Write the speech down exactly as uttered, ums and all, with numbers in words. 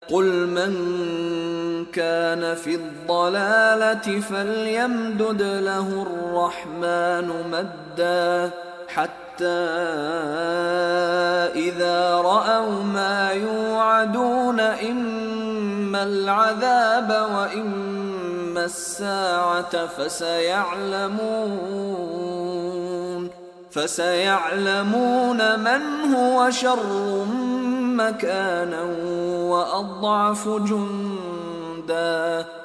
قل من كان في الضلالة فليمدد له الرحمن مدا حتى إذا رأوا ما يوعدون إما العذاب وإما الساعة فسيعلمون فسيعلمون من هو شر مكانا وأضعف جندا